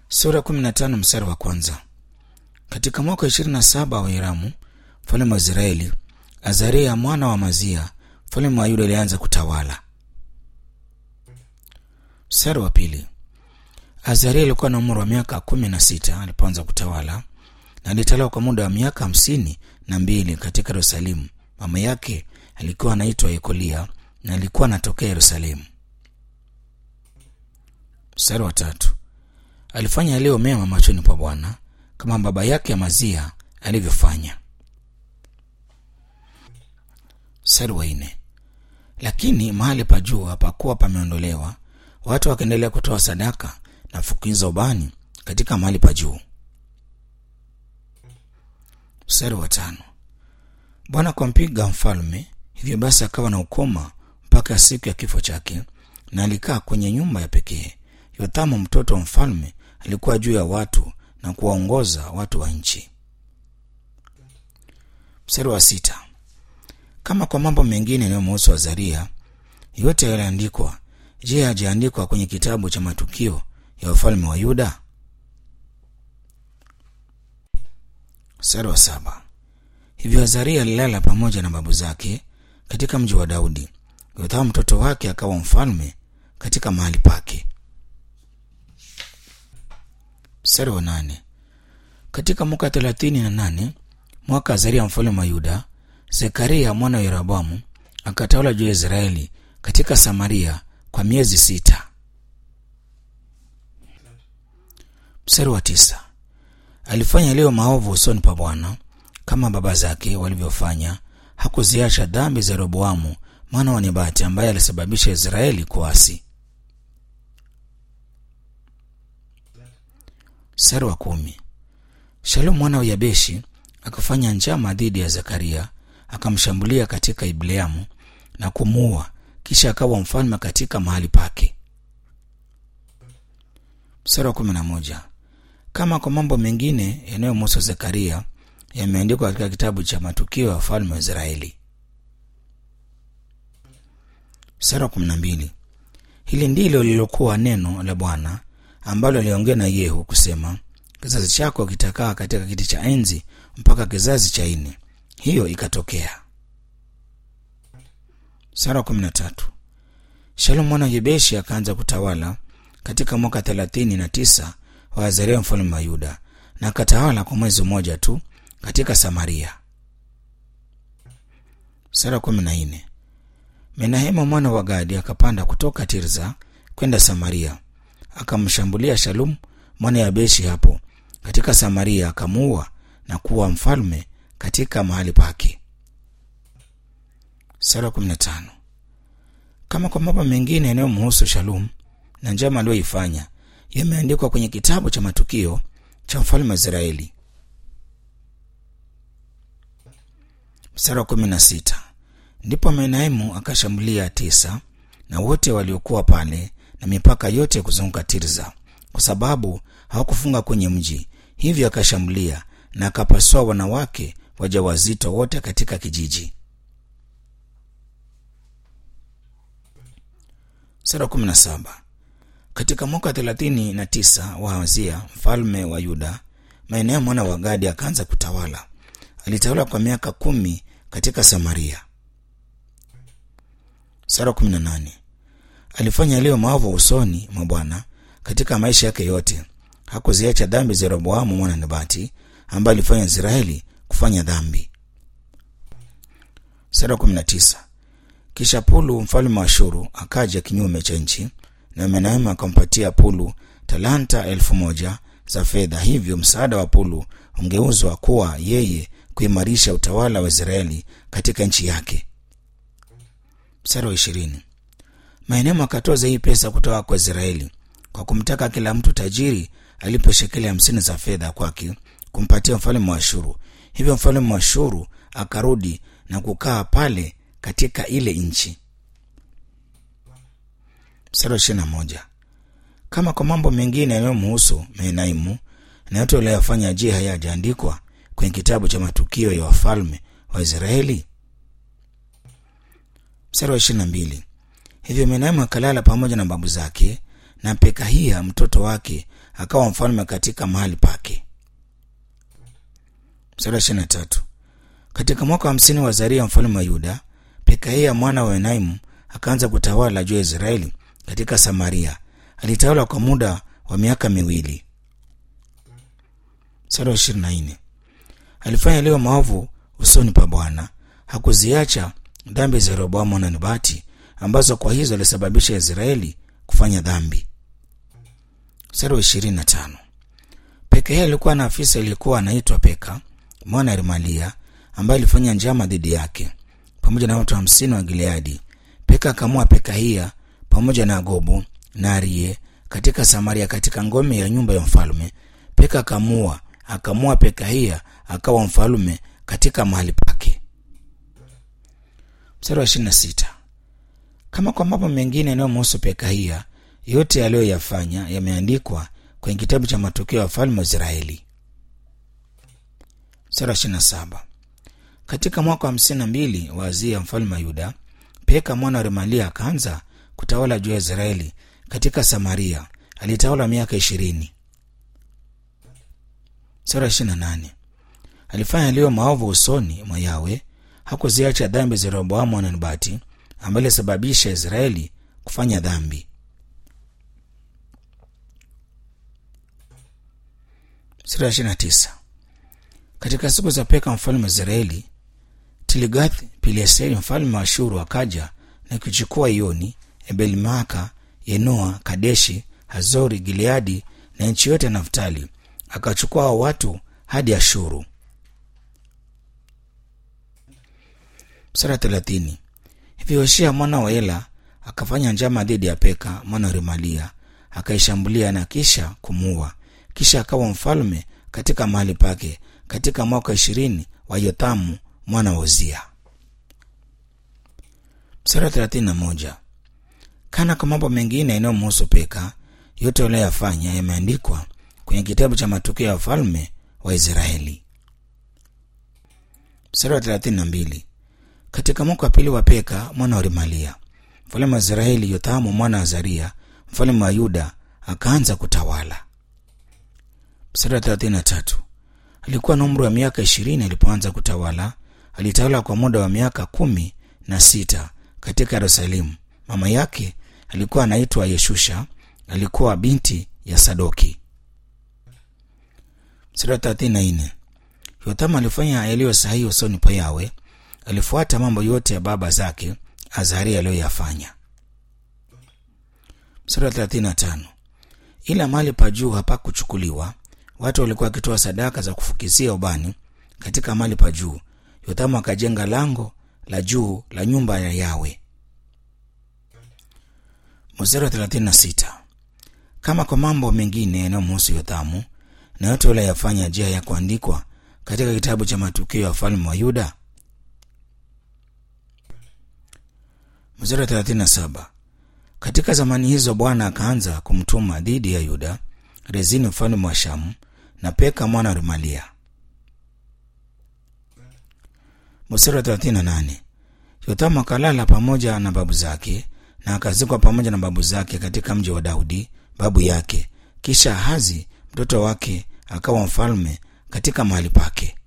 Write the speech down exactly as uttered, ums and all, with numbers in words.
Sura kumi na tano mstari wa kwanza. Katika mwaka ishirini na saba wa Hiramu mfalme wa Israeli, Azaria mwana wa Amazia mfalme wa Yuda alianza kutawala. Mstari wa pili. Azaria alikuwa na umri wa miaka kumi na sita alipoanza kutawala, na alitawala kwa muda wa miaka hamsini na mbili katika Yerusalemu. Mama yake alikuwa anaitwa Yekolia na alikuwa anatokea Yerusalemu. Mstari wa tatu. Alifanya yaliyo mema machoni pa Bwana kama baba yake Amazia alivyofanya. Mstari wa nne. Lakini mahali pa juu hapakuwa pameondolewa, watu wakaendelea kutoa sadaka na fukiza ubani katika mahali pa juu. Mstari wa tano. Bwana kumpiga mfalme, hivyo basi akawa na ukoma mpaka siku ya kifo chake, na alikaa kwenye nyumba ya pekee. Yothamu mtoto wa mfalme alikuwa juu ya watu na kuwaongoza watu wa nchi. Mstari wa sita. Kama kwa mambo mengine yanayomhusu Azaria, yote yaliandikwa, je, hajaandikwa kwenye kitabu cha matukio ya wafalme wa Yuda? Mstari wa saba. Hivyo Azaria alilala pamoja na babu zake katika mji wa Daudi. Yothamu mtoto wake akawa mfalme katika mahali pake. Mstari wa nane. Katika mwaka thelathini na nane mwaka Azaria mfalme wa Yuda, Zekaria mwana wa Yeroboamu akatawala juu ya Israeli katika Samaria kwa miezi sita. Mstari wa tisa. Alifanya leo maovu usoni pa Bwana kama baba zake walivyofanya. Hakuziacha dhambi za Yeroboamu mwana wa Nebati ambaye alisababisha Israeli kuasi. Mstari wa kumi. Shalom mwana wa Yabeshi akafanya njama dhidi ya Zekaria, akamshambulia katika Ibleamu na kumuua, kisha akawa mfalme katika mahali pake. Mstari wa kumi na moja. Kama kwa mambo mengine yanayomhusu Zekaria yameandikwa katika kitabu cha matukio ya wafalme wa Israeli. Mstari wa kumi na mbili. Hili ndilo lilokuwa neno la Bwana ambalo aliongea na Yehu kusema, kizazi chako kitakaa katika kiti cha enzi mpaka kizazi cha nne. Hiyo ikatokea. Mstari wa kumi na tatu. Shalom mwana wa Yabeshi akaanza kutawala katika mwaka thelathini na tisa wa Azaria mfalme wa Yuda, na akatawala kwa mwezi mmoja tu katika Samaria. Mstari wa kumi na nne. Menahema mwana wa Gadi akapanda kutoka Tirza kwenda Samaria, akamshambulia Shalom mwana wa Yabeshi hapo katika Samaria, akamuua na kuwa mfalme katika mahali pake. Sura kumi na tano. Kama kwa mambo mengine yanayomhusu Shalom na njama aliyoifanya yameandikwa kwenye kitabu cha matukio cha mfalme wa Israeli. Sura kumi na sita. Ndipo Menaimu akashambulia Tisa na wote waliokuwa pale na mipaka yote kuzunguka Tirza, kwa sababu hawakufunga kwenye mji. Hivyo akashambulia na akapasua wanawake wajawazito wote katika kijiji. Sura kumi na saba. Katika mwaka thelathini na tisa wa Amazia mfalme wa Yuda, Menaimu mwana wa Gadi akaanza kutawala. Alitawala kwa miaka kumi katika Samaria. Sura kumi na nane. Alifanya yaliyo maovu usoni mwa Bwana katika maisha yake yote. Hakuziacha dhambi za Yeroboamu mwana Nebati ambaye alifanya Israeli kufanya dhambi. Sura kumi na tisa. Kisha Pulu mfalme wa Ashuru akaja kinyume cha nchi, na Menaimu akampatia Pulu talanta elfu moja za fedha. Hivyo msaada wa Pulu ungeuzwa kuwa yeye kuimarisha utawala wa Israeli katika nchi yake. Mstari wa ishirini. Menaimu akatoza hii pesa kutoka kwa Israeli kwa kumtaka kila mtu tajiri alipo shekeli hamsini za fedha kwake kumpatia mfalme wa Ashuru. Hivyo mfalme wa Ashuru akarudi na kukaa pale katika ile nchi. Mstari wa ishirini na moja. Kama kwa mambo mengine yanayomhusu Menaimu na yote aliyofanya, je, hayajaandikwa kwenye kitabu cha matukio ya wafalme wa Israeli? Mstari wa ishirini na mbili. Hivyo Menaimu akalala pamoja na babu zake, na Pekahia mtoto wake akawa mfalme katika mahali pake. Mstari wa ishirini na tatu. Katika mwaka wa hamsini wa Azaria mfalme wa Yuda, Pekahia mwana wa Enaimu akaanza kutawala juu ya Israeli katika Samaria. Alitawala kwa muda wa miaka miwili. Mstari wa ishirini na nne. Alifanya yaliyo maovu usoni pa Bwana, hakuziacha dhambi za Yeroboamu na Nebati, ambazo kwa hizo alisababisha Israeli kufanya dhambi. Mstari wa ishirini na tano. Pekahia alikuwa na afisa aliyekuwa anaitwa Peka mwana Remalia, ambaye alifanya njama dhidi yake pamoja na watu hamsini wa Gileadi. Peka akamua Pekahia pamoja na Gobu na Arie katika Samaria katika ngome ya nyumba ya mfalme. Peka akamua akamua Pekahia akawa mfalme katika mahali pake. Mstari wa ishirini na sita. Kama kwa mambo mengine yanayomhusu Pekahia, yote aliyoyafanya yameandikwa kwenye kitabu cha matukio ya wafalme wa Israeli. Mstari wa ishirini na saba. Katika mwaka wa hamsini na mbili wa Azia mfalme wa Yuda, Peka mwana wa Remalia akaanza kutawala juu ya Israeli katika Samaria. Alitawala miaka ishirini. Mstari wa ishirini na nane. Alifanya yaliyo maovu usoni mwa Yawe, hakuziacha dhambi za Yeroboamu na Nebati, ambaye alisababisha Israeli kufanya dhambi. Mstari wa ishirini na tisa. Katika siku za Peka mfalme wa Israeli, Tilgath Pileseri mfalme wa Ashuru akaja na kuchukua Ioni, Ebel-Maaka, Yenoa, Kadeshi, Hazori, Gileadi na nchi yote ya Naftali. Akachukua hao watu hadi Ashuru. Mstari wa thelathini. Hivyo Hoshea mwana wa Ela akafanya njama dhidi ya Peka mwana wa Remalia, akaishambulia na kisha kumuua. Kisha akawa mfalme katika mahali pake katika mwaka ishirini wa Yothamu mwana wa Uzia. Mstari wa thelathini na moja. Kana kwa mambo mengine yanayomhusu Peka, yote aliyofanya yameandikwa kwenye kitabu cha matukio ya wafalme wa Israeli. Mstari wa thelathini na mbili. Katika mwaka wa pili wa Peka mwana wa Remalia mfalme wa Israeli, Yothamu mwana wa Azaria mfalme wa Yuda akaanza kutawala. Mstari wa thelathini na tatu. Alikuwa na umri wa miaka ishirini alipoanza kutawala. Alitawala kwa muda wa miaka kumi na sita katika Yerusalemu. Mama yake alikuwa anaitwa Yeshusha, alikuwa binti ya Sadoki. Mstari wa thelathini na nne. Yothamu alifanya yaliyo sahihi usoni pa Yawe. Alifuata mambo yote ya baba zake Azaria aliyoyafanya. Mstari wa thelathini na tano. Ila mahali pa juu hapakuchukuliwa. Watu walikuwa wakitoa sadaka za kufukizia ubani katika mahali pa juu. Yothamu akajenga lango la juu la nyumba ya Yawe. Mstari wa thelathini na sita. Kama kwa mambo mengine yanayomhusu Yothamu na yote waliyofanya, je, ya kuandikwa katika kitabu cha matukio ya wafalme wa Yuda? Mstari wa thelathini na saba. Katika zamani hizo Bwana akaanza kumtuma dhidi ya Yuda Rezini mfalme wa Shamu na Peka mwana wa Remalia. Mstari wa thelathini na nane. Yothamu akalala pamoja na babu zake na akazikwa pamoja na babu zake katika mji wa Daudi babu yake. Kisha Ahazi mtoto wake akawa mfalme katika mahali pake.